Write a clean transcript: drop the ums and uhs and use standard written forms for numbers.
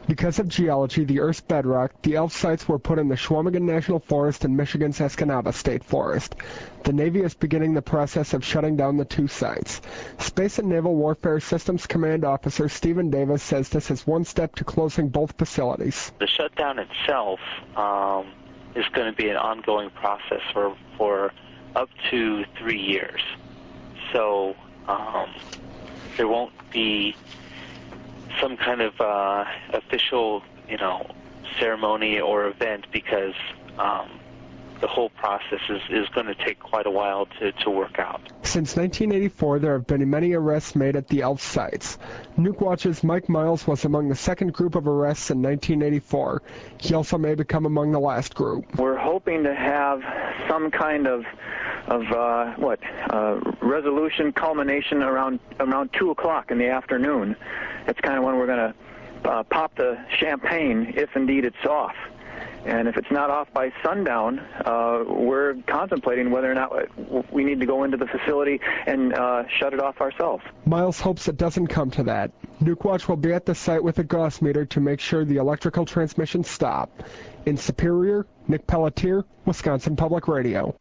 Because of geology, the Earth's bedrock, the ELF sites were put in the Chequamegon National Forest and Michigan's Escanaba State Forest. The Navy is beginning the process of shutting down the two sites. Space and Naval Warfare Systems Command Officer Stephen Davis says this is one step to closing both facilities. The shutdown itself is going to be an ongoing process for up to 3 years. So there won't be some kind of official, ceremony or event because the whole process is going to take quite a while to work out. Since 1984, there have been many arrests made at the ELF sites. Nukewatch's Mike Miles was among the second group of arrests in 1984. He also may become among the last group. We're hoping to have some kind of resolution culmination around 2 o'clock in the afternoon. That's kind of when we're going to pop the champagne, if indeed it's off. And if it's not off by sundown, we're contemplating whether or not we need to go into the facility and shut it off ourselves. Miles hopes it doesn't come to that. Nukewatch will be at the site with a Gauss meter to make sure the electrical transmissions stop. In Superior, Nick Pelletier, Wisconsin Public Radio.